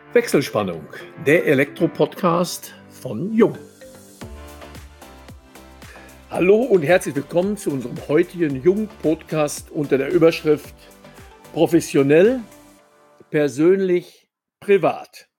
Wechselspannung, der Elektro-Podcast von Jung. Hallo und herzlich willkommen zu unserem heutigen Jung-Podcast unter der Überschrift Professionell, persönlich, privat.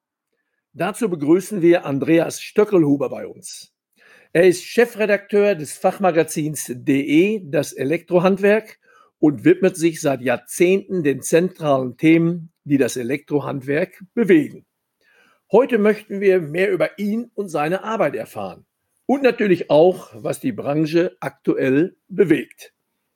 Dazu begrüßen wir Andreas Stöckelhuber bei uns. Er ist Chefredakteur des Fachmagazins DE, das Elektrohandwerk, und widmet sich seit Jahrzehnten den zentralen Themen, die das Elektrohandwerk bewegen. Heute möchten wir mehr über ihn und seine Arbeit erfahren und natürlich auch, was die Branche aktuell bewegt.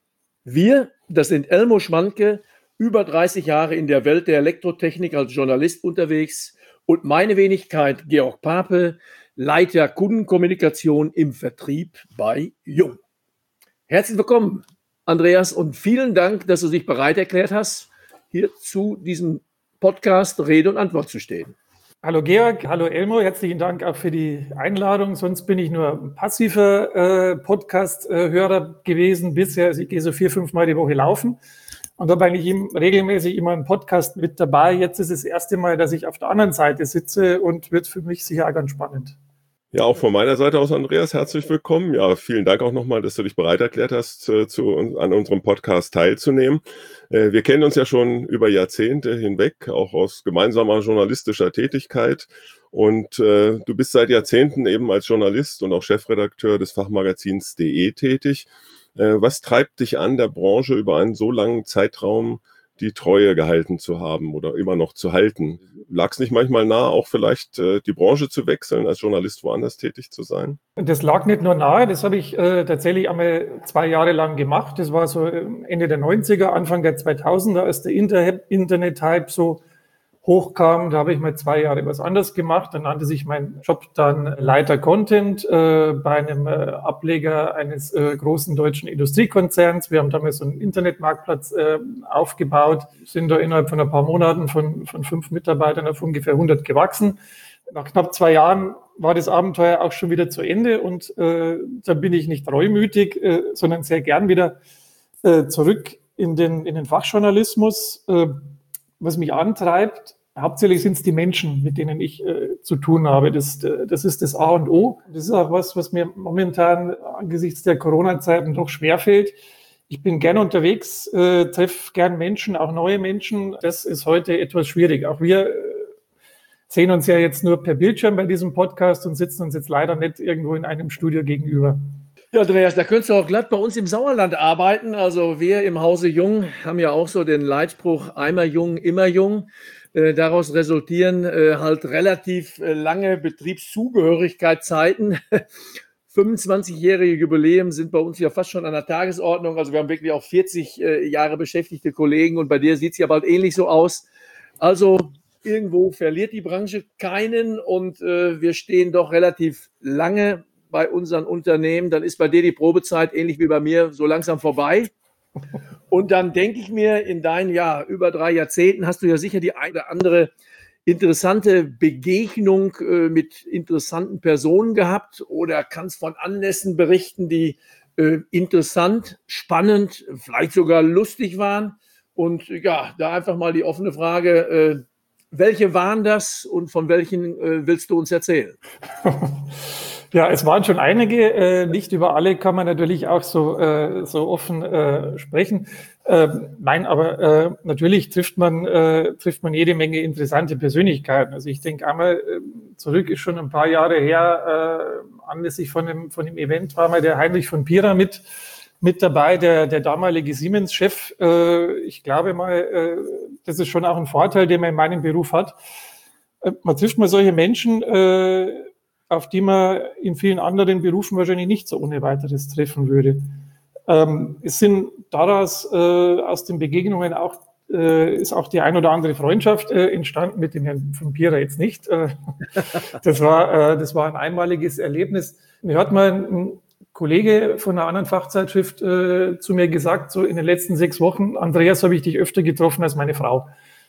Wir, das sind Elmo Schwanke, über 30 Jahre in der Welt der Elektrotechnik als Journalist unterwegs, und meine Wenigkeit Georg Pape, Leiter Kundenkommunikation im Vertrieb bei Jung. Herzlich willkommen, Andreas, und vielen Dank, dass du dich bereit erklärt hast, hier zu diesem Podcast Rede und Antwort zu stehen. Hallo Georg, hallo Elmo, herzlichen Dank auch für die Einladung. Sonst bin ich nur ein passiver Podcast-Hörer gewesen bisher. Also ich gehe so 4-5 Mal die Woche laufen und habe eigentlich regelmäßig immer einen Podcast mit dabei. Jetzt ist es das erste Mal, dass ich auf der anderen Seite sitze und wird für mich sicher auch ganz spannend. Ja, auch von meiner Seite aus, Andreas, herzlich willkommen. Ja, vielen Dank auch nochmal, dass du dich bereit erklärt hast, an unserem Podcast teilzunehmen. Wir kennen uns ja schon über Jahrzehnte hinweg, auch aus gemeinsamer journalistischer Tätigkeit. Und du bist seit Jahrzehnten eben als Journalist und auch Chefredakteur des Fachmagazins DE tätig. Was treibt dich an, der Branche über einen so langen Zeitraum die Treue gehalten zu haben oder immer noch zu halten? Lag es nicht manchmal nahe, auch vielleicht die Branche zu wechseln, als Journalist woanders tätig zu sein? Das lag nicht nur nahe, das habe ich tatsächlich einmal 2 Jahre lang gemacht. Das war so Ende der 90er, Anfang der 2000er, als der Internet-Hype so hochkam. Da habe ich mal 2 Jahre was anderes gemacht. Dann nannte sich mein Job dann Leiter Content bei einem Ableger eines großen deutschen Industriekonzerns. Wir haben damals so einen Internetmarktplatz aufgebaut, sind da innerhalb von ein paar Monaten von 5 Mitarbeitern auf ungefähr 100 gewachsen. Nach knapp 2 Jahren war das Abenteuer auch schon wieder zu Ende und da bin ich nicht reumütig, sondern sehr gern wieder zurück in den Fachjournalismus. Was mich antreibt, hauptsächlich sind es die Menschen, mit denen ich zu tun habe. Das ist das A und O. Das ist auch was mir momentan angesichts der Corona-Zeiten doch schwerfällt. Ich bin gern unterwegs, treffe gern Menschen, auch neue Menschen. Das ist heute etwas schwierig. Auch wir sehen uns ja jetzt nur per Bildschirm bei diesem Podcast und sitzen uns jetzt leider nicht irgendwo in einem Studio gegenüber. Ja, Andreas, da könntest du auch glatt bei uns im Sauerland arbeiten. Also wir im Hause Jung haben ja auch so den Leitspruch, einmal jung, immer jung. Daraus resultieren halt relativ lange Betriebszugehörigkeitszeiten. 25-jährige Jubiläum sind bei uns ja fast schon an der Tagesordnung. Also wir haben wirklich auch 40 Jahre beschäftigte Kollegen, und bei dir sieht es ja bald ähnlich so aus. Also irgendwo verliert die Branche keinen, und wir stehen doch relativ lange bei unseren Unternehmen. Dann ist bei dir die Probezeit, ähnlich wie bei mir, so langsam vorbei. Und dann denke ich mir, in deinen über 3 Jahrzehnten hast du ja sicher die eine oder andere interessante Begegnung mit interessanten Personen gehabt oder kannst von Anlässen berichten, die interessant, spannend, vielleicht sogar lustig waren. Und ja, da einfach mal die offene Frage, welche waren das und von welchen willst du uns erzählen? Ja, es waren schon einige. Nicht über alle kann man natürlich auch so offen sprechen. Nein, aber natürlich trifft man jede Menge interessante Persönlichkeiten. Also ich denke einmal zurück, ist schon ein paar Jahre her, anlässlich von dem Event war mal der Heinrich von Pierer mit dabei, der damalige Siemens-Chef. Ich glaube mal, das ist schon auch ein Vorteil, den man in meinem Beruf hat. Man trifft mal solche Menschen, auf die man in vielen anderen Berufen wahrscheinlich nicht so ohne weiteres treffen würde. Es sind daraus aus den Begegnungen auch ist auch die ein oder andere Freundschaft entstanden, mit dem Herrn von Pierer jetzt nicht. Das war ein einmaliges Erlebnis. Mir hat mal ein Kollege von einer anderen Fachzeitschrift zu mir gesagt, so in den letzten 6 Wochen, Andreas, habe ich dich öfter getroffen als meine Frau.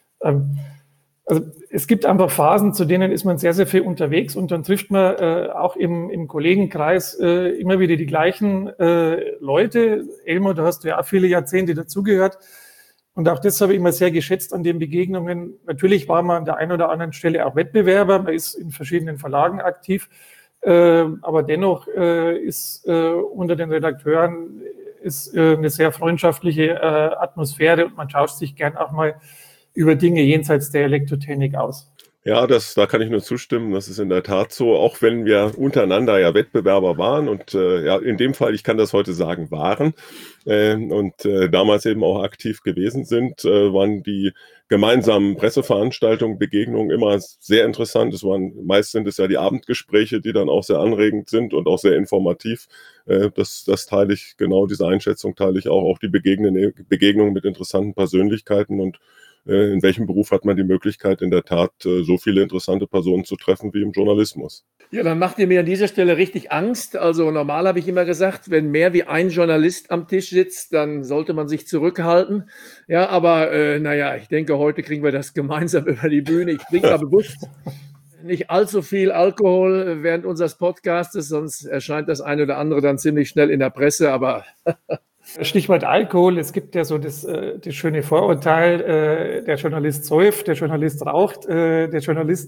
Also es gibt einfach Phasen, zu denen ist man sehr, sehr viel unterwegs, und dann trifft man auch im Kollegenkreis immer wieder die gleichen Leute. Elmo, da hast du ja auch viele Jahrzehnte dazugehört. Und auch das habe ich immer sehr geschätzt an den Begegnungen. Natürlich war man an der einen oder anderen Stelle auch Wettbewerber, man ist in verschiedenen Verlagen aktiv, aber dennoch ist unter den Redakteuren ist eine sehr freundschaftliche Atmosphäre und man tauscht sich gern auch mal über Dinge jenseits der Elektrotechnik aus. Ja, da kann ich nur zustimmen. Das ist in der Tat so, auch wenn wir untereinander ja Wettbewerber waren und ja, in dem Fall, ich kann das heute sagen, waren und damals eben auch aktiv gewesen sind, waren die gemeinsamen Presseveranstaltungen, Begegnungen immer sehr interessant. Meist sind es ja die Abendgespräche, die dann auch sehr anregend sind und auch sehr informativ. Das teile ich, genau diese Einschätzung teile ich auch die Begegnungen mit interessanten Persönlichkeiten und in welchem Beruf hat man die Möglichkeit, in der Tat so viele interessante Personen zu treffen wie im Journalismus? Ja, dann macht ihr mir an dieser Stelle richtig Angst. Also normal habe ich immer gesagt, wenn mehr wie ein Journalist am Tisch sitzt, dann sollte man sich zurückhalten. Ja, aber naja, ich denke, heute kriegen wir das gemeinsam über die Bühne. Ich trinke mal bewusst nicht allzu viel Alkohol während unseres Podcastes, sonst erscheint das eine oder andere dann ziemlich schnell in der Presse, aber Stichwort Alkohol, es gibt ja so das schöne Vorurteil, der Journalist säuft, der Journalist raucht, der Journalist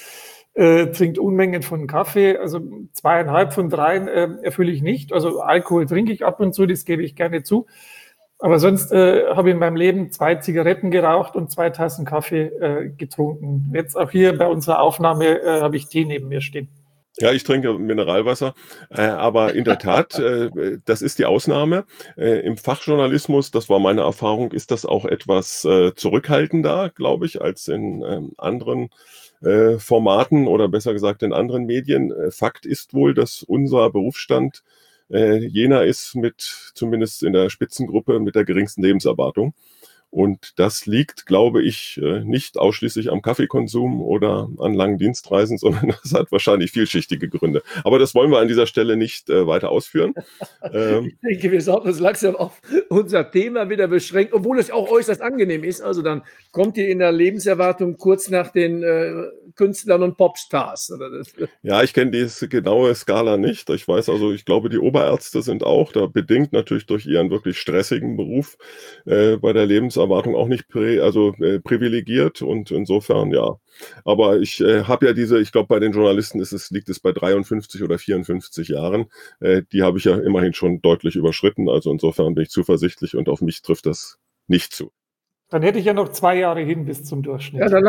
trinkt Unmengen von Kaffee, also 2,5 von 3 erfülle ich nicht, also Alkohol trinke ich ab und zu, das gebe ich gerne zu, aber sonst habe ich in meinem Leben 2 Zigaretten geraucht und 2 Tassen Kaffee getrunken. Jetzt auch hier bei unserer Aufnahme habe ich Tee neben mir stehen. Ja, ich trinke Mineralwasser, aber in der Tat, das ist die Ausnahme. Im Fachjournalismus, das war meine Erfahrung, ist das auch etwas zurückhaltender, glaube ich, als in anderen Formaten oder besser gesagt in anderen Medien. Fakt ist wohl, dass unser Berufsstand jener ist zumindest in der Spitzengruppe, mit der geringsten Lebenserwartung. Und das liegt, glaube ich, nicht ausschließlich am Kaffeekonsum oder an langen Dienstreisen, sondern das hat wahrscheinlich vielschichtige Gründe. Aber das wollen wir an dieser Stelle nicht weiter ausführen. Ich denke, wir sollten uns langsam auf unser Thema wieder beschränken, obwohl es auch äußerst angenehm ist. Also dann kommt ihr in der Lebenserwartung kurz nach den Künstlern und Popstars. Ja, ich kenne diese genaue Skala nicht. Ich weiß also, ich glaube, die Oberärzte sind auch da bedingt natürlich durch ihren wirklich stressigen Beruf bei der Lebenserwartung auch nicht privilegiert und insofern ja. Aber ich habe ja ich glaube, bei den Journalisten liegt es bei 53 oder 54 Jahren. Die habe ich ja immerhin schon deutlich überschritten. Also insofern bin ich zuversichtlich und auf mich trifft das nicht zu. Dann hätte ich ja noch 2 Jahre hin bis zum Durchschnitt. Ja, dann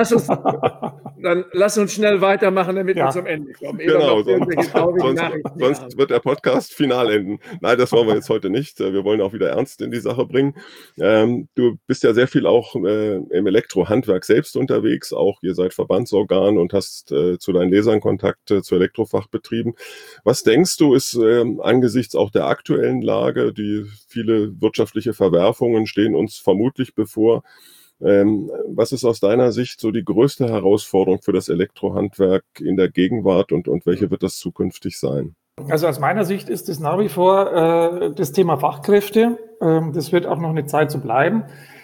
lass uns schnell weitermachen, damit wir zum Ende kommen. Genau, sonst wird der Podcast final enden. Nein, das wollen wir jetzt heute nicht. Wir wollen auch wieder Ernst in die Sache bringen. Du bist ja sehr viel auch im Elektrohandwerk selbst unterwegs. Auch ihr seid Verbandsorgan und hast zu deinen Lesern Kontakt zu Elektrofachbetrieben. Was denkst du, ist angesichts auch der aktuellen Lage, die viele wirtschaftliche Verwerfungen stehen uns vermutlich bevor, was ist aus deiner Sicht so die größte Herausforderung für das Elektrohandwerk in der Gegenwart und welche wird das zukünftig sein? Also aus meiner Sicht ist es nach wie vor das Thema Fachkräfte. Das wird auch noch eine Zeit so bleiben.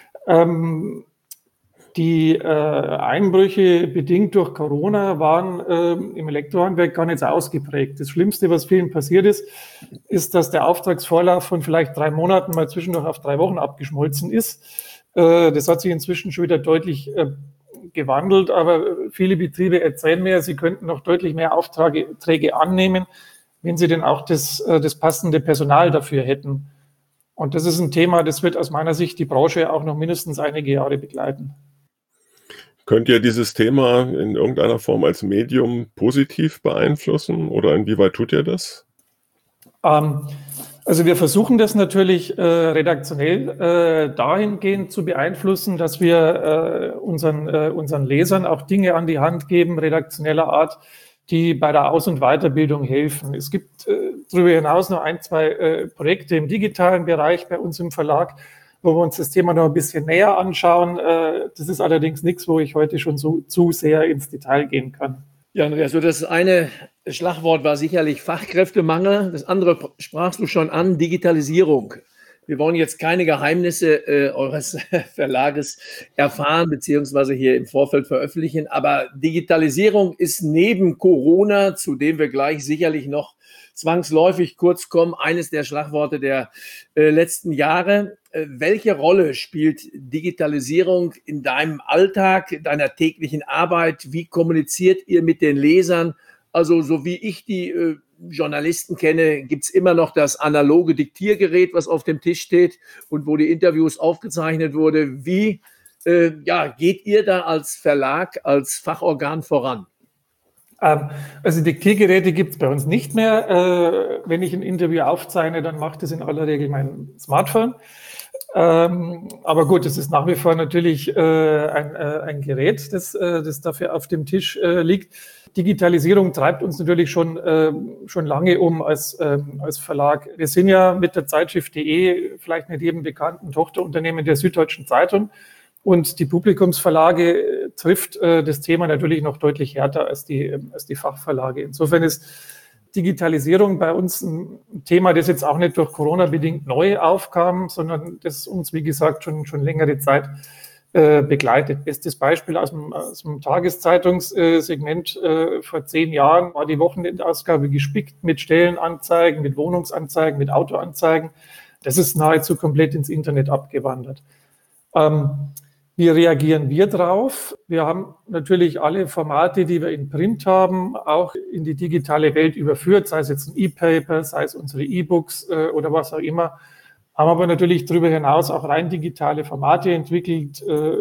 Die Einbrüche bedingt durch Corona waren im Elektrohandwerk gar nicht so ausgeprägt. Das Schlimmste, was vielen passiert ist, dass der Auftragsvorlauf von vielleicht 3 Monaten mal zwischendurch auf 3 Wochen abgeschmolzen ist. Das hat sich inzwischen schon wieder deutlich gewandelt, aber viele Betriebe erzählen mir, sie könnten noch deutlich mehr Aufträge annehmen, wenn sie denn auch das passende Personal dafür hätten. Und das ist ein Thema, das wird aus meiner Sicht die Branche auch noch mindestens einige Jahre begleiten. Könnt ihr dieses Thema in irgendeiner Form als Medium positiv beeinflussen oder inwieweit tut ihr das? Also wir versuchen das natürlich redaktionell dahingehend zu beeinflussen, dass wir unseren Lesern auch Dinge an die Hand geben, redaktioneller Art, die bei der Aus- und Weiterbildung helfen. Es gibt darüber hinaus noch 1, 2 Projekte im digitalen Bereich bei uns im Verlag, wo wir uns das Thema noch ein bisschen näher anschauen. Das ist allerdings nichts, wo ich heute schon zu sehr ins Detail gehen kann. Ja, Andreas, so das eine Schlagwort war sicherlich Fachkräftemangel. Das andere sprachst du schon an, Digitalisierung. Wir wollen jetzt keine Geheimnisse eures Verlages erfahren, beziehungsweise hier im Vorfeld veröffentlichen. Aber Digitalisierung ist neben Corona, zu dem wir gleich sicherlich noch zwangsläufig kurz kommen, eines der Schlagworte der letzten Jahre. welche Rolle spielt Digitalisierung in deinem Alltag, deiner täglichen Arbeit? Wie kommuniziert ihr mit den Lesern? Also so wie ich die Journalisten kenne, gibt es immer noch das analoge Diktiergerät, was auf dem Tisch steht und wo die Interviews aufgezeichnet wurde. Wie geht ihr da als Verlag, als Fachorgan voran? Also Diktiergeräte gibt es bei uns nicht mehr. Wenn ich ein Interview aufzeichne, dann macht es in aller Regel mein Smartphone. Aber gut, es ist nach wie vor natürlich ein Gerät, das dafür auf dem Tisch liegt. Digitalisierung treibt uns natürlich schon lange um als Verlag. Wir sind ja mit der Zeitschrift.de vielleicht nicht jedem bekannten Tochterunternehmen der Süddeutschen Zeitung. Und die Publikumsverlage trifft das Thema natürlich noch deutlich härter als die Fachverlage. Insofern ist Digitalisierung bei uns ein Thema, das jetzt auch nicht durch Corona bedingt neu aufkam, sondern das uns, wie gesagt, schon längere Zeit begleitet. Bestes Beispiel aus dem Tageszeitungssegment vor 10 Jahren war die Wochenendausgabe gespickt mit Stellenanzeigen, mit Wohnungsanzeigen, mit Autoanzeigen. Das ist nahezu komplett ins Internet abgewandert. Wie reagieren wir drauf? Wir haben natürlich alle Formate, die wir in Print haben, auch in die digitale Welt überführt, sei es jetzt ein E-Paper, sei es unsere E-Books oder was auch immer. Haben aber natürlich darüber hinaus auch rein digitale Formate entwickelt,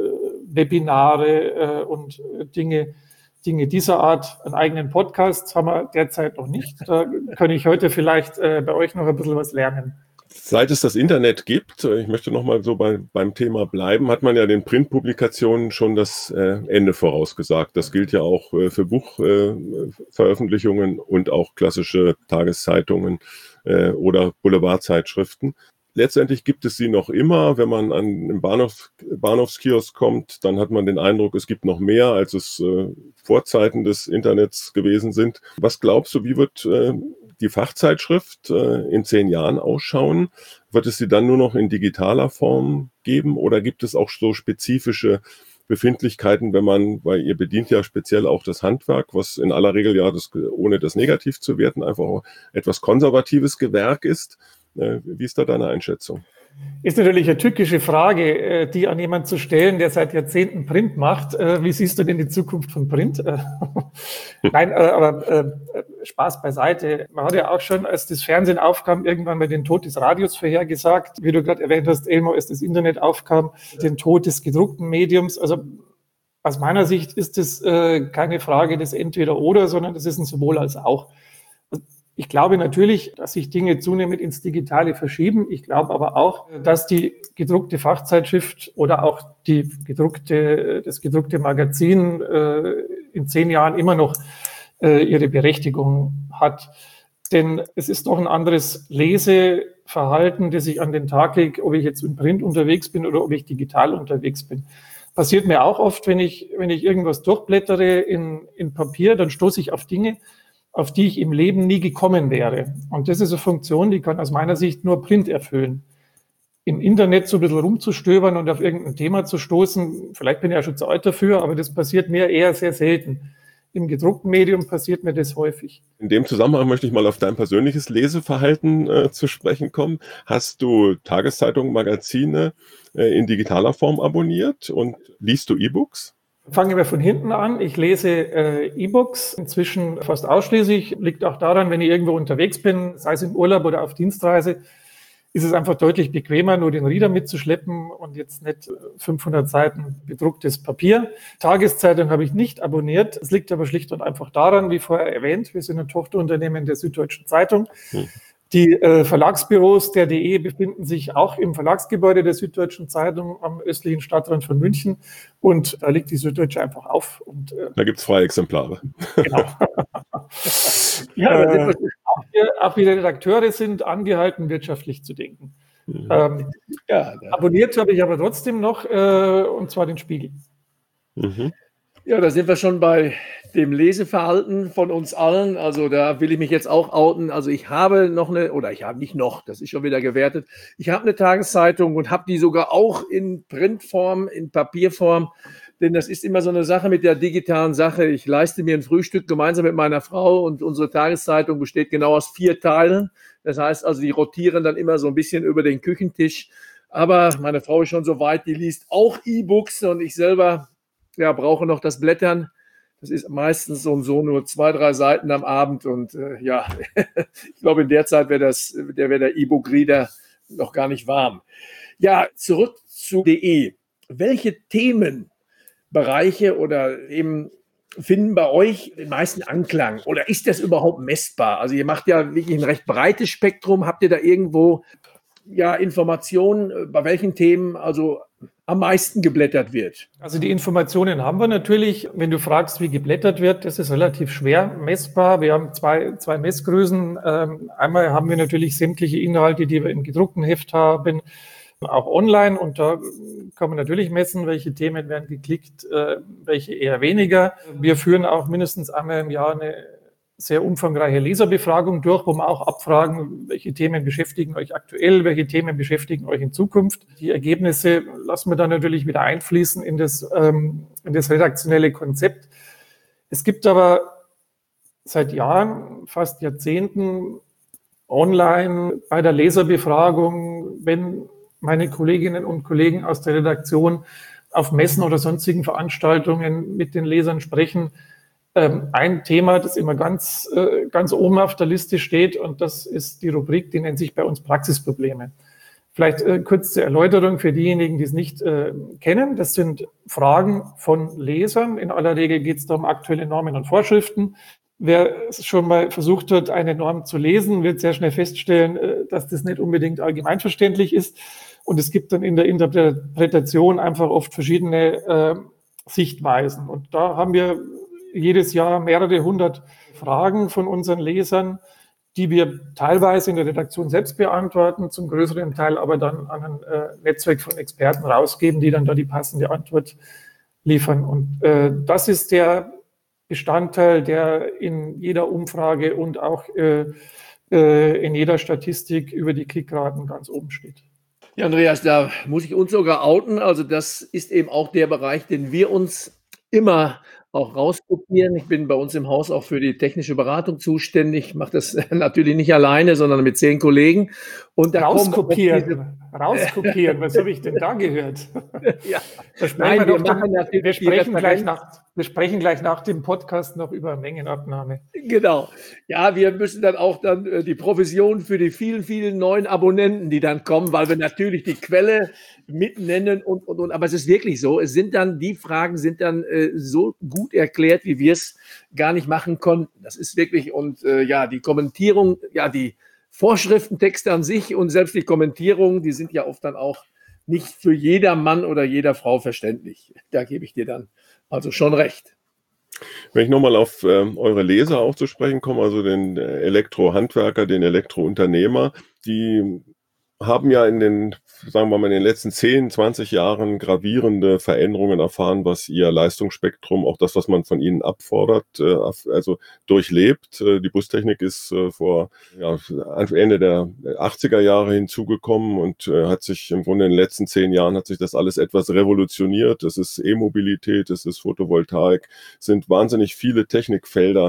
Webinare und Dinge dieser Art. Einen eigenen Podcast haben wir derzeit noch nicht. Da kann ich heute vielleicht bei euch noch ein bisschen was lernen. Seit es das Internet gibt, ich möchte nochmal so beim Thema bleiben, hat man ja den Printpublikationen schon das Ende vorausgesagt. Das gilt ja auch für Buchveröffentlichungen und auch klassische Tageszeitungen oder Boulevardzeitschriften. Letztendlich gibt es sie noch immer. Wenn man an den Bahnhofskiosk kommt, dann hat man den Eindruck, es gibt noch mehr, als es vor Zeiten des Internets gewesen sind. Was glaubst du, wie wird die Fachzeitschrift in 10 Jahren ausschauen? Wird es sie dann nur noch in digitaler Form geben oder gibt es auch so spezifische Befindlichkeiten, weil ihr bedient ja speziell auch das Handwerk, was in aller Regel ja, ohne das negativ zu werten, einfach auch etwas konservatives Gewerk ist. Wie ist da deine Einschätzung? Ist natürlich eine tückische Frage, die an jemanden zu stellen, der seit Jahrzehnten Print macht. Wie siehst du denn die Zukunft von Print? Nein, aber Spaß beiseite. Man hat ja auch schon, als das Fernsehen aufkam, irgendwann mal den Tod des Radios vorhergesagt. Wie du gerade erwähnt hast, Elmo, als das Internet aufkam, den Tod des gedruckten Mediums. Also aus meiner Sicht ist das keine Frage des Entweder-Oder, sondern das ist ein Sowohl als auch. Ich glaube natürlich, dass sich Dinge zunehmend ins Digitale verschieben. Ich glaube aber auch, dass die gedruckte Fachzeitschrift oder auch das gedruckte Magazin in 10 Jahren immer noch ihre Berechtigung hat. Denn es ist doch ein anderes Leseverhalten, das ich an den Tag lege, ob ich jetzt im Print unterwegs bin oder ob ich digital unterwegs bin. Passiert mir auch oft, wenn ich irgendwas durchblättere in Papier, dann stoße ich auf Dinge, auf die ich im Leben nie gekommen wäre. Und das ist eine Funktion, die kann aus meiner Sicht nur Print erfüllen. Im Internet so ein bisschen rumzustöbern und auf irgendein Thema zu stoßen, vielleicht bin ich ja schon zu alt dafür, aber das passiert mir eher sehr selten. Im gedruckten Medium passiert mir das häufig. In dem Zusammenhang möchte ich mal auf dein persönliches Leseverhalten zu sprechen kommen. Hast du Tageszeitungen, Magazine in digitaler Form abonniert und liest du E-Books? Fangen wir von hinten an. Ich lese E-Books inzwischen fast ausschließlich. Liegt auch daran, wenn ich irgendwo unterwegs bin, sei es im Urlaub oder auf Dienstreise, ist es einfach deutlich bequemer, nur den Reader mitzuschleppen und jetzt nicht 500 Seiten bedrucktes Papier. Tageszeitung habe ich nicht abonniert. Es liegt aber schlicht und einfach daran, wie vorher erwähnt, wir sind ein Tochterunternehmen der Süddeutschen Zeitung. Die Verlagsbüros der DE befinden sich auch im Verlagsgebäude der Süddeutschen Zeitung am östlichen Stadtrand von München und da liegt die Süddeutsche einfach auf. Und, da gibt es freie Exemplare. Genau. Auch wir Redakteure sind angehalten, wirtschaftlich zu denken. Abonniert habe ich aber trotzdem noch, und zwar den Spiegel. Ja, da sind wir schon bei dem Leseverhalten von uns allen. Also da will ich mich jetzt auch outen. Also ich habe das ist schon wieder gewertet. Ich habe eine Tageszeitung und habe die sogar auch in Printform, in Papierform. Denn das ist immer so eine Sache mit der digitalen Sache. Ich leiste mir ein Frühstück gemeinsam mit meiner Frau und unsere Tageszeitung besteht genau aus 4 Teilen. Das heißt also, die rotieren dann immer so ein bisschen über den Küchentisch. Aber meine Frau ist schon so weit, die liest auch E-Books und ich selber brauche noch das Blättern. Das ist meistens so und so nur 2, 3 Seiten am Abend und ich glaube, in der Zeit wäre der E-Book-Reader noch gar nicht warm. Ja, zurück zu DE. Welche Themenbereiche oder eben finden bei euch den meisten Anklang? Oder ist das überhaupt messbar? Also ihr macht ja wirklich ein recht breites Spektrum. Habt ihr da irgendwo Informationen, bei welchen Themen also am meisten geblättert wird? Also die Informationen haben wir natürlich. Wenn du fragst, wie geblättert wird, das ist relativ schwer messbar. Wir haben zwei Messgrößen. Einmal haben wir natürlich sämtliche Inhalte, die wir im gedruckten Heft haben, auch online. Und da kann man natürlich messen, welche Themen werden geklickt, welche eher weniger. Wir führen auch mindestens einmal im Jahr eine sehr umfangreiche Leserbefragung durch, wo wir auch abfragen, welche Themen beschäftigen euch aktuell, welche Themen beschäftigen euch in Zukunft. Die Ergebnisse lassen wir dann natürlich wieder einfließen in das redaktionelle Konzept. Es gibt aber seit Jahren, fast Jahrzehnten, online bei der Leserbefragung, wenn meine Kolleginnen und Kollegen aus der Redaktion auf Messen oder sonstigen Veranstaltungen mit den Lesern sprechen, ein Thema, das immer ganz oben auf der Liste steht, und das ist die Rubrik, die nennt sich bei uns Praxisprobleme. Vielleicht kurz zur Erläuterung für diejenigen, die es nicht kennen. Das sind Fragen von Lesern. In aller Regel geht es da um aktuelle Normen und Vorschriften. Wer schon mal versucht hat, eine Norm zu lesen, wird sehr schnell feststellen, dass das nicht unbedingt allgemeinverständlich ist. Und es gibt dann in der Interpretation einfach oft verschiedene Sichtweisen. Und da haben wir jedes Jahr mehrere hundert Fragen von unseren Lesern, die wir teilweise in der Redaktion selbst beantworten, zum größeren Teil aber dann an ein Netzwerk von Experten rausgeben, die dann da die passende Antwort liefern. Und das ist der Bestandteil, der in jeder Umfrage und auch in jeder Statistik über die Klickraten ganz oben steht. Ja, Andreas, da muss ich uns sogar outen. Also das ist eben auch der Bereich, den wir uns immer auch rauskopieren. Ich bin bei uns im Haus auch für die technische Beratung zuständig. Ich mache das natürlich nicht alleine, sondern mit 10 Kollegen. Und da rauskopieren, was habe ich denn da gehört? Ja. Wir sprechen gleich nach dem Podcast noch über Mengenabnahme. Genau. Ja, wir müssen dann auch die Provision für die vielen, vielen neuen Abonnenten, die dann kommen, weil wir natürlich die Quelle mit nennen und. Aber es ist wirklich so, die Fragen sind dann so gut erklärt, wie wir es gar nicht machen konnten. Das ist wirklich, und die Kommentierung, die Vorschriftentexte an sich und selbst die Kommentierung, die sind ja oft dann auch nicht für jeder Mann oder jeder Frau verständlich. Da gebe ich dir dann also schon recht. Wenn ich nochmal auf eure Leser auch zu sprechen komme, also den Elektrohandwerker, den Elektrounternehmer, die haben ja in den letzten 10, 20 Jahren gravierende Veränderungen erfahren, was ihr Leistungsspektrum, auch das, was man von ihnen abfordert, also durchlebt. Die Bustechnik ist vor Ende der 80er Jahre hinzugekommen und hat sich im Grunde in den letzten 10 Jahren hat sich das alles etwas revolutioniert. Es ist E-Mobilität, es ist Photovoltaik, es sind wahnsinnig viele Technikfelder,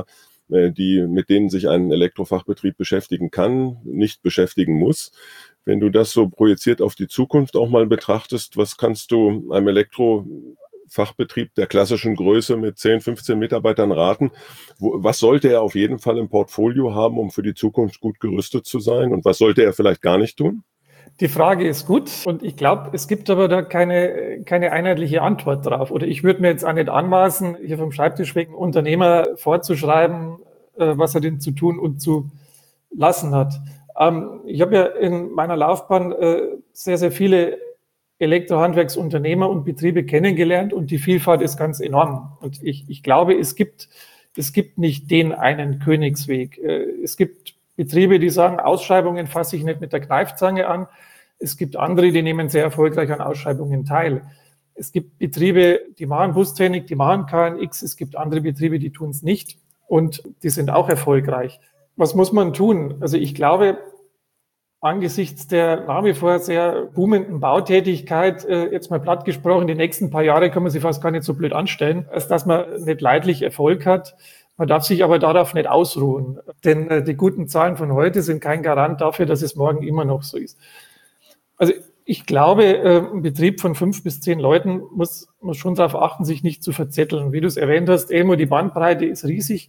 mit denen sich ein Elektrofachbetrieb beschäftigen kann, nicht beschäftigen muss. Wenn du das so projiziert auf die Zukunft auch mal betrachtest, was kannst du einem Elektrofachbetrieb der klassischen Größe mit 10, 15 Mitarbeitern raten? Was sollte er auf jeden Fall im Portfolio haben, um für die Zukunft gut gerüstet zu sein? Und was sollte er vielleicht gar nicht tun? Die Frage ist gut und ich glaube, es gibt aber da keine einheitliche Antwort drauf. Oder ich würde mir jetzt auch nicht anmaßen, hier vom Schreibtisch weg Unternehmer vorzuschreiben, was er denn zu tun und zu lassen hat. Ich habe ja in meiner Laufbahn sehr, sehr viele Elektrohandwerksunternehmer und Betriebe kennengelernt und die Vielfalt ist ganz enorm. Und ich glaube, es gibt nicht den einen Königsweg. Es gibt Betriebe, die sagen, Ausschreibungen fasse ich nicht mit der Kneifzange an. Es gibt andere, die nehmen sehr erfolgreich an Ausschreibungen teil. Es gibt Betriebe, die machen Bustechnik, die machen KNX. Es gibt andere Betriebe, die tun es nicht und die sind auch erfolgreich. Was muss man tun? Also ich glaube, angesichts der nach wie vor sehr boomenden Bautätigkeit, jetzt mal platt gesprochen, die nächsten paar Jahre kann man sich fast gar nicht so blöd anstellen, als dass man nicht leidlich Erfolg hat. Man darf sich aber darauf nicht ausruhen, denn die guten Zahlen von heute sind kein Garant dafür, dass es morgen immer noch so ist. Also Ich glaube, ein Betrieb von 5 bis 10 Leuten muss schon darauf achten, sich nicht zu verzetteln. Wie du es erwähnt hast, Elmo, die Bandbreite ist riesig.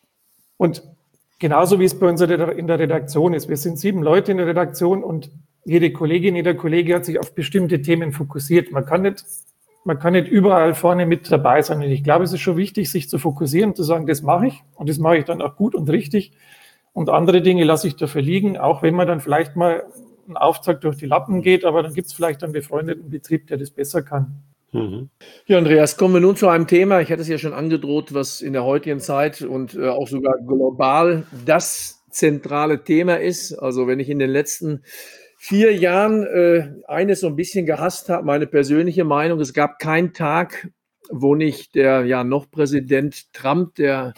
Und genauso wie es bei uns in der Redaktion ist. Wir sind 7 Leute in der Redaktion und jede Kollegin, jeder Kollege hat sich auf bestimmte Themen fokussiert. Man kann nicht überall vorne mit dabei sein. Und ich glaube, es ist schon wichtig, sich zu fokussieren und zu sagen, das mache ich und das mache ich dann auch gut und richtig. Und andere Dinge lasse ich dafür liegen, auch wenn man dann vielleicht mal einen Auftrag durch die Lappen geht, aber dann gibt es vielleicht einen befreundeten Betrieb, der das besser kann. Ja, Andreas, kommen wir nun zu einem Thema, ich hatte es ja schon angedroht, was in der heutigen Zeit und auch sogar global das zentrale Thema ist. Also wenn ich in den letzten 4 Jahren eines so ein bisschen gehasst habe, meine persönliche Meinung, es gab keinen Tag, wo nicht der noch Präsident Trump der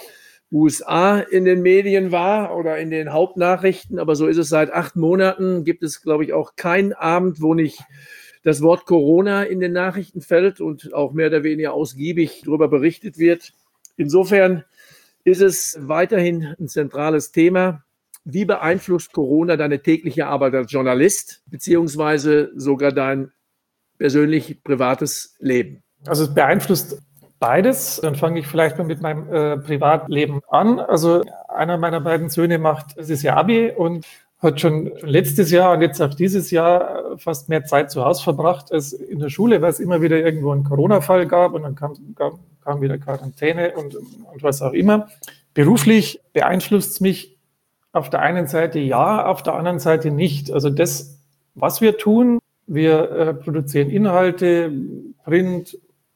USA in den Medien war oder in den Hauptnachrichten, aber so ist es seit 8 Monaten, gibt es, glaube ich, auch keinen Abend, wo nicht das Wort Corona in den Nachrichten fällt und auch mehr oder weniger ausgiebig darüber berichtet wird. Insofern ist es weiterhin ein zentrales Thema. Wie beeinflusst Corona deine tägliche Arbeit als Journalist, beziehungsweise sogar dein persönlich privates Leben? Also es beeinflusst beides. Dann fange ich vielleicht mal mit meinem Privatleben an. Also einer meiner beiden Söhne macht dieses Jahr Abi und hat schon letztes Jahr und jetzt auch dieses Jahr fast mehr Zeit zu Hause verbracht als in der Schule, weil es immer wieder irgendwo einen Corona-Fall gab und dann kam wieder Quarantäne und was auch immer. Beruflich beeinflusst es mich auf der einen Seite ja, auf der anderen Seite nicht. Also das, was wir tun, wir produzieren Inhalte, Print,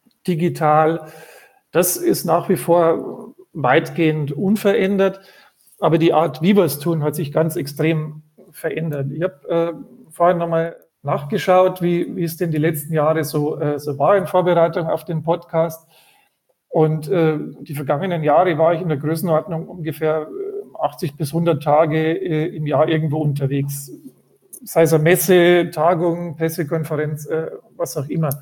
digital, das ist nach wie vor weitgehend unverändert. Aber die Art, wie wir es tun, hat sich ganz extrem verändert. Ich habe vorhin nochmal nachgeschaut, wie es denn die letzten Jahre so war in Vorbereitung auf den Podcast. Und die vergangenen Jahre war ich in der Größenordnung ungefähr 80 bis 100 Tage im Jahr irgendwo unterwegs. Sei es eine Messe, Tagung, Pressekonferenz, was auch immer.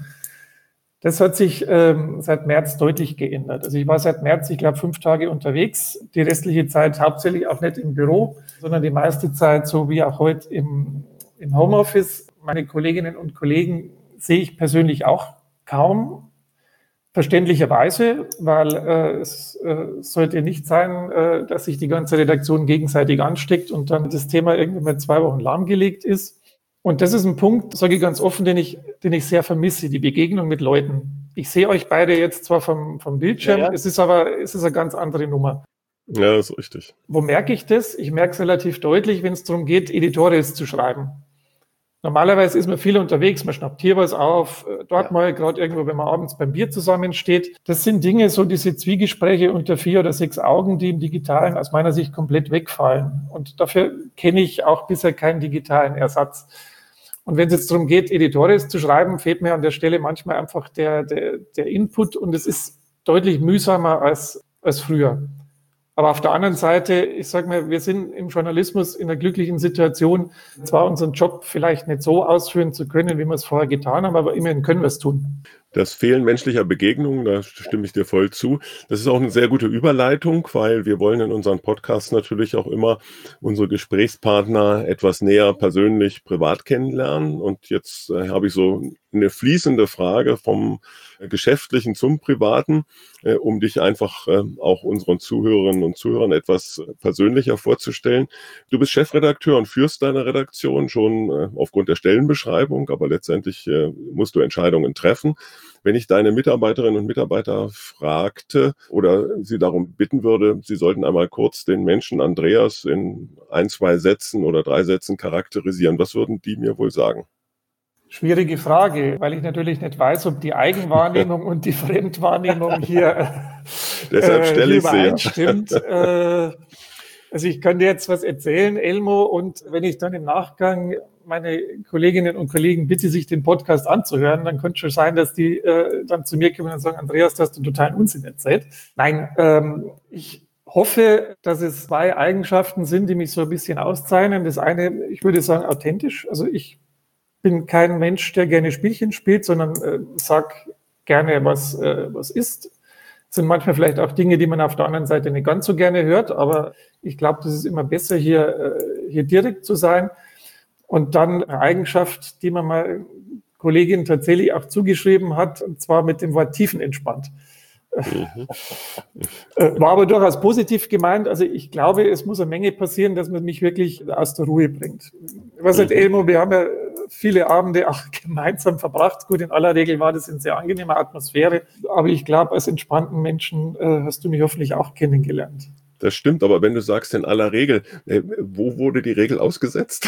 Das hat sich seit März deutlich geändert. Also ich war seit März, ich glaube, 5 Tage unterwegs. Die restliche Zeit hauptsächlich auch nicht im Büro, sondern die meiste Zeit, so wie auch heute, im Homeoffice. Meine Kolleginnen und Kollegen sehe ich persönlich auch kaum, verständlicherweise, weil es sollte nicht sein, dass sich die ganze Redaktion gegenseitig ansteckt und dann das Thema irgendwann mal 2 Wochen lahmgelegt ist. Und das ist ein Punkt, sage ich ganz offen, den ich sehr vermisse, die Begegnung mit Leuten. Ich sehe euch beide jetzt zwar vom Bildschirm, ja. Es ist eine ganz andere Nummer. Ja, das ist richtig. Wo merke ich das? Ich merke es relativ deutlich, wenn es darum geht, Editorials zu schreiben. Normalerweise ist man viel unterwegs, man schnappt hier was auf, dort mal, gerade irgendwo, wenn man abends beim Bier zusammensteht. Das sind Dinge, so diese Zwiegespräche unter 4 oder 6 Augen, die im Digitalen aus meiner Sicht komplett wegfallen. Und dafür kenne ich auch bisher keinen digitalen Ersatz. Und wenn es jetzt darum geht, Editorials zu schreiben, fehlt mir an der Stelle manchmal einfach der Input und es ist deutlich mühsamer als früher. Aber auf der anderen Seite, ich sage mal, wir sind im Journalismus in einer glücklichen Situation, zwar unseren Job vielleicht nicht so ausführen zu können, wie wir es vorher getan haben, aber immerhin können wir es tun. Das Fehlen menschlicher Begegnungen, da stimme ich dir voll zu. Das ist auch eine sehr gute Überleitung, weil wir wollen in unseren Podcasts natürlich auch immer unsere Gesprächspartner etwas näher persönlich, privat kennenlernen. Und jetzt habe ich so eine fließende Frage vom Geschäftlichen zum Privaten, um dich einfach auch unseren Zuhörerinnen und Zuhörern etwas persönlicher vorzustellen. Du bist Chefredakteur und führst deine Redaktion schon aufgrund der Stellenbeschreibung, aber letztendlich musst du Entscheidungen treffen. Wenn ich deine Mitarbeiterinnen und Mitarbeiter fragte oder sie darum bitten würde, sie sollten einmal kurz den Menschen Andreas in 1, 2 Sätzen oder 3 Sätzen charakterisieren, was würden die mir wohl sagen? Schwierige Frage, weil ich natürlich nicht weiß, ob die Eigenwahrnehmung und die Fremdwahrnehmung hier Deshalb stelle ich sie übereinstimmt. Also ich kann dir jetzt was erzählen, Elmo, und wenn ich dann im Nachgang meine Kolleginnen und Kollegen bitte, sich den Podcast anzuhören, dann könnte schon sein, dass die dann zu mir kommen und sagen, Andreas, du hast einen totalen Unsinn erzählt. Nein, ich hoffe, dass es 2 Eigenschaften sind, die mich so ein bisschen auszeichnen. Das eine, ich würde sagen, authentisch. Also ich bin kein Mensch, der gerne Spielchen spielt, sondern sag gerne, was ist. Das sind manchmal vielleicht auch Dinge, die man auf der anderen Seite nicht ganz so gerne hört, aber ich glaube, das ist immer besser, hier direkt zu sein. Und dann eine Eigenschaft, die man mal Kollegin tatsächlich auch zugeschrieben hat, und zwar mit dem Wort tiefenentspannt. War aber durchaus positiv gemeint. Also ich glaube, es muss eine Menge passieren, dass man mich wirklich aus der Ruhe bringt. Was nicht, Elmo, wir haben ja viele Abende auch gemeinsam verbracht. Gut, in aller Regel war das in sehr angenehmer Atmosphäre. Aber ich glaube, als entspannten Menschen hast du mich hoffentlich auch kennengelernt. Das stimmt, aber wenn du sagst in aller Regel, wo wurde die Regel ausgesetzt?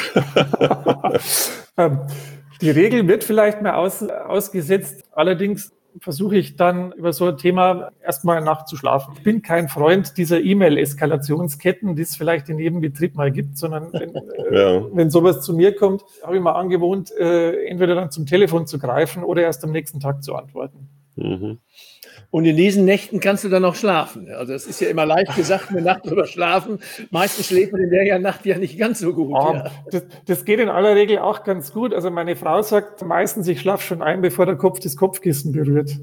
Die Regel wird vielleicht mal ausgesetzt. Allerdings versuche ich dann über so ein Thema erstmal nachzuschlafen. Ich bin kein Freund dieser E-Mail-Eskalationsketten, die es vielleicht in jedem Betrieb mal gibt, sondern wenn sowas zu mir kommt, habe ich mal angewohnt, entweder dann zum Telefon zu greifen oder erst am nächsten Tag zu antworten. Mhm. Und in diesen Nächten kannst du dann auch schlafen. Also es ist ja immer leicht gesagt, eine Nacht drüber schlafen. Meistens schläft man in der Nacht ja nicht ganz so gut. Ja. Das geht in aller Regel auch ganz gut. Also meine Frau sagt meistens, ich schlafe schon ein, bevor der Kopf das Kopfkissen berührt.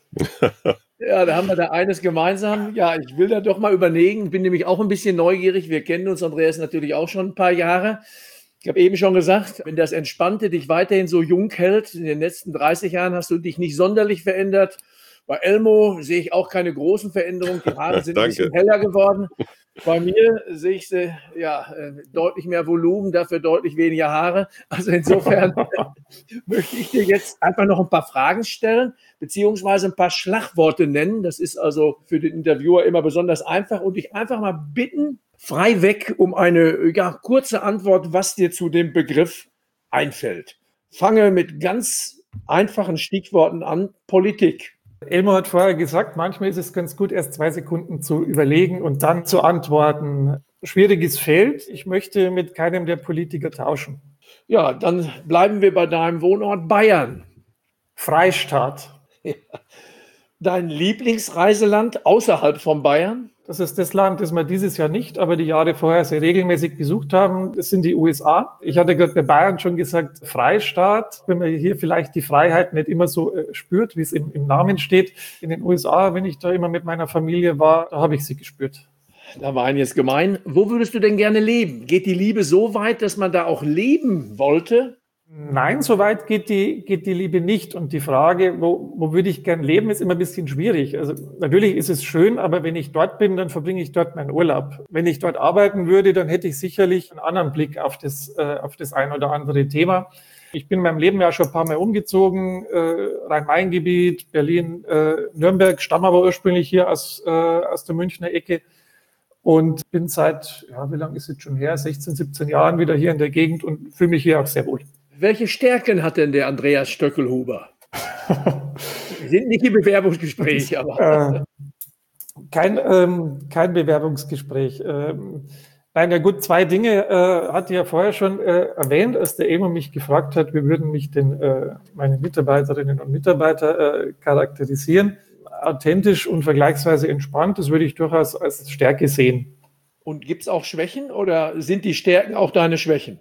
Ja, da haben wir da eines gemeinsam. Ja, ich will da doch mal überlegen. Bin nämlich auch ein bisschen neugierig. Wir kennen uns, Andreas, natürlich auch schon ein paar Jahre. Ich habe eben schon gesagt, wenn das Entspannte dich weiterhin so jung hält, in den letzten 30 Jahren hast du dich nicht sonderlich verändert. Bei Elmo sehe ich auch keine großen Veränderungen. Die Haare sind ein bisschen heller geworden. Bei mir sehe ich deutlich mehr Volumen, dafür deutlich weniger Haare. Also insofern möchte ich dir jetzt einfach noch ein paar Fragen stellen, beziehungsweise ein paar Schlagworte nennen. Das ist also für den Interviewer immer besonders einfach. Und dich einfach mal bitten, frei weg um eine kurze Antwort, was dir zu dem Begriff einfällt. Fange mit ganz einfachen Stichworten an. Politik. Elmo hat vorher gesagt, manchmal ist es ganz gut, erst 2 Sekunden zu überlegen und dann zu antworten. Schwieriges Feld. Ich möchte mit keinem der Politiker tauschen. Ja, dann bleiben wir bei deinem Wohnort Bayern. Freistaat. Ja. Dein Lieblingsreiseland außerhalb von Bayern? Das ist das Land, das wir dieses Jahr nicht, aber die Jahre vorher sehr regelmäßig besucht haben. Das sind die USA. Ich hatte gerade bei Bayern schon gesagt, Freistaat, wenn man hier vielleicht die Freiheit nicht immer so spürt, wie es im Namen steht. In den USA, wenn ich da immer mit meiner Familie war, da habe ich sie gespürt. Da war ein jetzt gemein. Wo würdest du denn gerne leben? Geht die Liebe so weit, dass man da auch leben wollte? Nein, so weit geht die Liebe nicht. Und die Frage, wo würde ich gern leben, ist immer ein bisschen schwierig. Also natürlich ist es schön, aber wenn ich dort bin, dann verbringe ich dort meinen Urlaub. Wenn ich dort arbeiten würde, dann hätte ich sicherlich einen anderen Blick auf das ein oder andere Thema. Ich bin in meinem Leben ja schon ein paar Mal umgezogen, Rhein-Main-Gebiet, Berlin, Nürnberg, stamme aber ursprünglich hier aus der Münchner Ecke. Und bin seit, wie lange ist es schon her, 16, 17 Jahren wieder hier in der Gegend und fühle mich hier auch sehr wohl. Welche Stärken hat denn der Andreas Stöckelhuber? Wir sind nicht im Bewerbungsgespräch, aber... Kein Bewerbungsgespräch. Nein, ja gut, 2 Dinge hatte ich ja vorher schon erwähnt, als der Elmo mich gefragt hat, wie würden mich denn meine Mitarbeiterinnen und Mitarbeiter charakterisieren. Authentisch und vergleichsweise entspannt, das würde ich durchaus als Stärke sehen. Und gibt es auch Schwächen oder sind die Stärken auch deine Schwächen?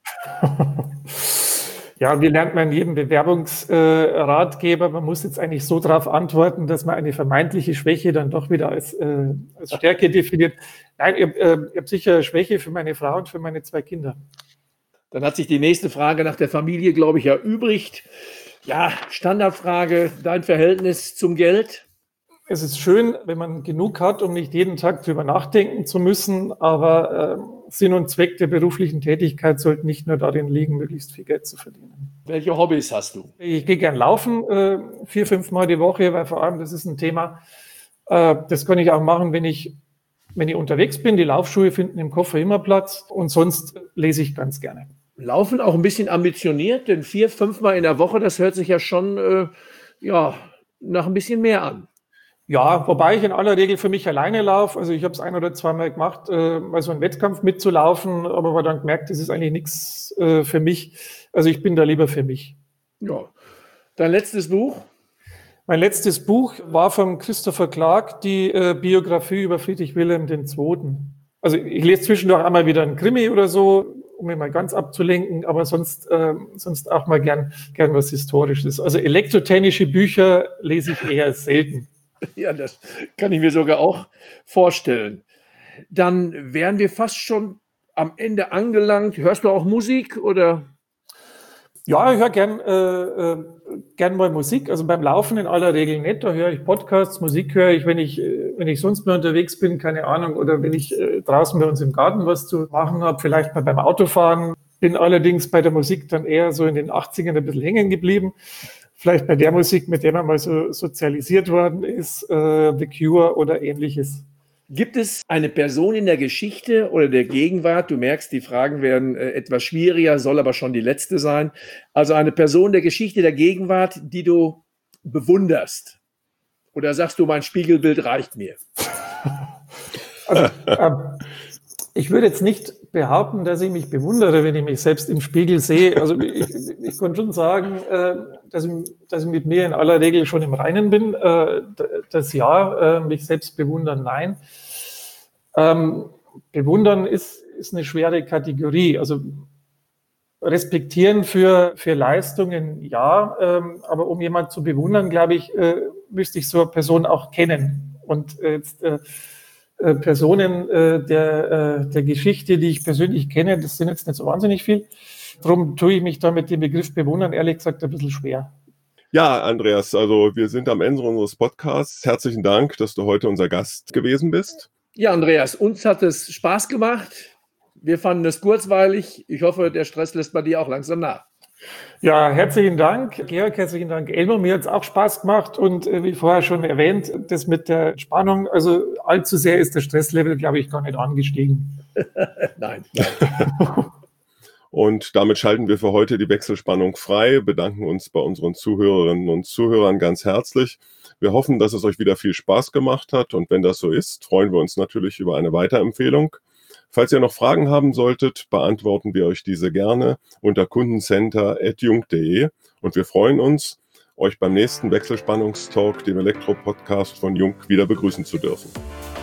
Ja, wie lernt man jedem Bewerbungsratgeber? Man muss jetzt eigentlich so darauf antworten, dass man eine vermeintliche Schwäche dann doch wieder als Stärke definiert. Nein, ich habe sicher Schwäche für meine Frau und für meine 2 Kinder. Dann hat sich die nächste Frage nach der Familie, glaube ich, erübrigt. Ja, Standardfrage, dein Verhältnis zum Geld? Es ist schön, wenn man genug hat, um nicht jeden Tag drüber nachdenken zu müssen, aber Sinn und Zweck der beruflichen Tätigkeit sollte nicht nur darin liegen, möglichst viel Geld zu verdienen. Welche Hobbys hast du? Ich gehe gern laufen, 4, 5 Mal die Woche, weil vor allem das ist ein Thema, das kann ich auch machen, wenn ich unterwegs bin. Die Laufschuhe finden im Koffer immer Platz und sonst lese ich ganz gerne. Laufen auch ein bisschen ambitioniert, denn 4, 5 Mal in der Woche, das hört sich ja schon nach ein bisschen mehr an. Ja, wobei ich in aller Regel für mich alleine laufe. Also ich habe es 1 oder 2 Mal gemacht, mal so einen Wettkampf mitzulaufen, aber man dann gemerkt, das ist eigentlich nichts für mich. Also ich bin da lieber für mich. Ja. Dein letztes Buch? Mein letztes Buch war von Christopher Clark, die Biografie über Friedrich Wilhelm II. Also ich lese zwischendurch einmal wieder einen Krimi oder so, um mich mal ganz abzulenken, aber sonst auch mal gern was Historisches. Also elektrotechnische Bücher lese ich eher selten. Ja, das kann ich mir sogar auch vorstellen. Dann wären wir fast schon am Ende angelangt. Hörst du auch Musik oder? Ja, ich höre gern mal Musik. Also beim Laufen in aller Regel nicht. Da höre ich Podcasts, Musik höre ich, wenn ich sonst mal unterwegs bin, keine Ahnung, oder wenn ich draußen bei uns im Garten was zu machen habe, vielleicht mal beim Autofahren. Bin allerdings bei der Musik dann eher so in den 80ern ein bisschen hängen geblieben. Vielleicht bei der Musik, mit der man mal so sozialisiert worden ist, The Cure oder ähnliches. Gibt es eine Person in der Geschichte oder der Gegenwart? Du merkst, die Fragen werden etwas schwieriger, soll aber schon die letzte sein. Also eine Person der Geschichte, der Gegenwart, die du bewunderst. Oder sagst du, mein Spiegelbild reicht mir? Also, ich würde jetzt nicht behaupten, dass ich mich bewundere, wenn ich mich selbst im Spiegel sehe. Also ich kann schon sagen, dass ich mit mir in aller Regel schon im Reinen bin. Das ja, mich selbst bewundern, nein. Bewundern ist eine schwere Kategorie. Also respektieren für Leistungen, ja. Aber um jemanden zu bewundern, glaube ich, müsste ich so eine Person auch kennen. Und jetzt Personen der Geschichte, die ich persönlich kenne, das sind jetzt nicht so wahnsinnig viel. Darum tue ich mich da mit dem Begriff bewundern, ehrlich gesagt, ein bisschen schwer. Ja, Andreas, also wir sind am Ende unseres Podcasts. Herzlichen Dank, dass du heute unser Gast gewesen bist. Ja, Andreas, uns hat es Spaß gemacht. Wir fanden es kurzweilig. Ich hoffe, der Stress lässt bei dir auch langsam nach. Ja, herzlichen Dank, Georg, herzlichen Dank, Elmar. Mir hat es auch Spaß gemacht und wie vorher schon erwähnt, das mit der Entspannung, also allzu sehr ist der Stresslevel, glaube ich, gar nicht angestiegen. Nein. Und damit schalten wir für heute die Wechselspannung frei, bedanken uns bei unseren Zuhörerinnen und Zuhörern ganz herzlich. Wir hoffen, dass es euch wieder viel Spaß gemacht hat und wenn das so ist, freuen wir uns natürlich über eine Weiterempfehlung. Falls ihr noch Fragen haben solltet, beantworten wir euch diese gerne unter kundencenter@jung.de und wir freuen uns, euch beim nächsten Wechselspannungstalk, dem Elektro-Podcast von Jung, wieder begrüßen zu dürfen.